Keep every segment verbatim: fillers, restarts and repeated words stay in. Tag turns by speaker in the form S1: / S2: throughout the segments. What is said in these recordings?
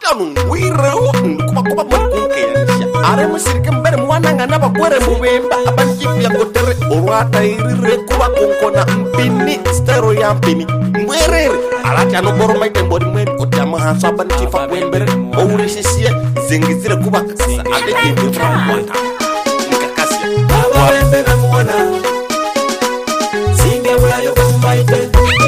S1: anu wiro kuba kuba mkunkelisha are musirike mbere mwananga n'abagore mubemba abanjifi yagotere urwata irire kuba kunkona mpini stero ya mpini mwerere alati ano boroma itembori mwe kutama hanso abanjifa kwembere oureshisie zingizire kuba ade kintu twanta nkakasi
S2: ababembe bamwana singe bulayo kumbaite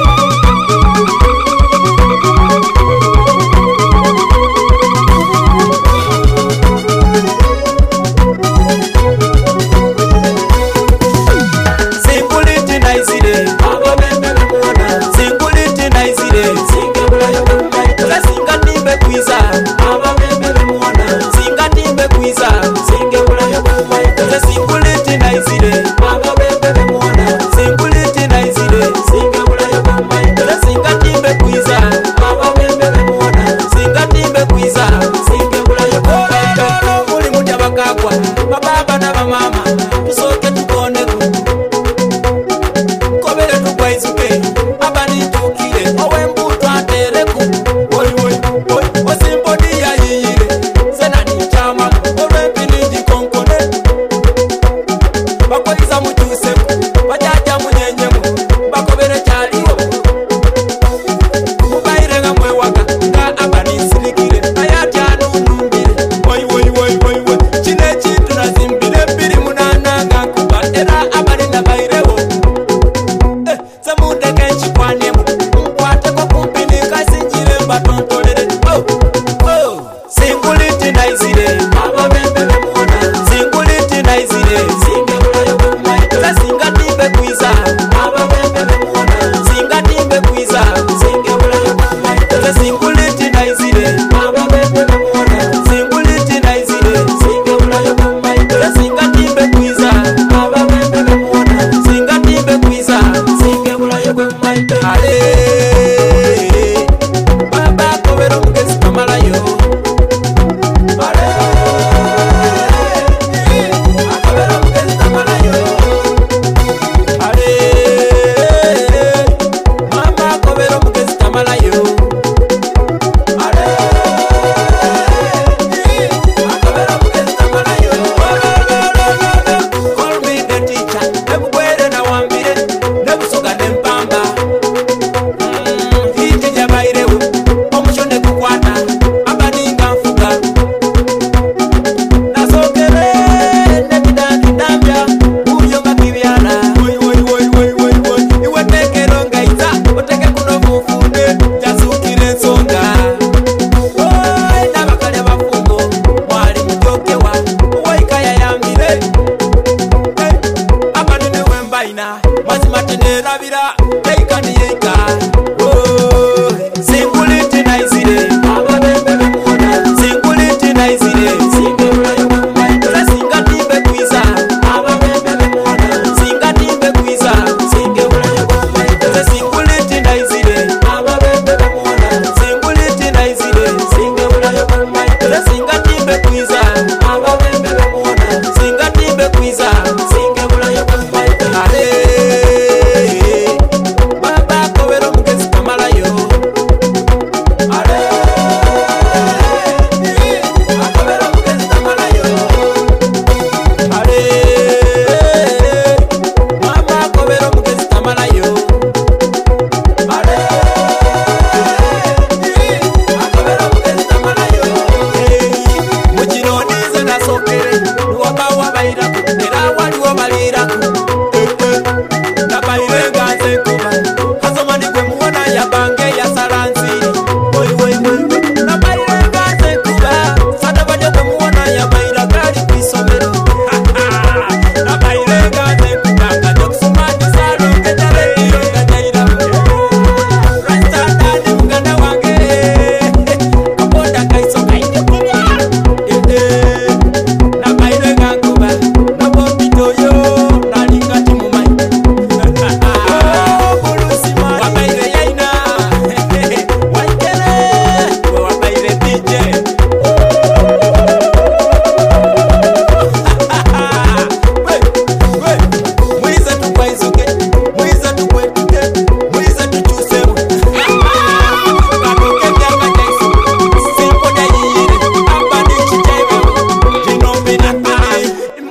S2: baba na mama tusoke tukone kobere tukwaisuke abani tukire owe mbuto atereku oi oi oi osimbodi ya yire sena ni chama owe pinindi konkone bakoiza mutuse bajaja munyenyemu bakobere chaliwo mubaire ngamwe waka nga abani silikire ayati anunumbire oi oi oi oi oi chinechi tunazimbire biri munananga kuba era abani na bairewo eh samude kenchi kwanemu mkwate ko kumpini kasinjire batontolere oh oh singuliti naizire aba bembe bemona singuliti naizire singe ulayo kumaita singa timbe kuiza aba bembe bemona singa timbe kuiza singe ulayo kumaita singuliti naizire aba bembe bemona singuliti naizire singe ulayo kumaita singa timbe kuiza aba bembe bemona singa timbe kuiza singe ulayo kumaita ale baba kobero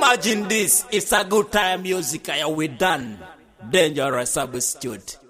S2: Imagine this, it's a good time music. I we done. Dangerous substitute.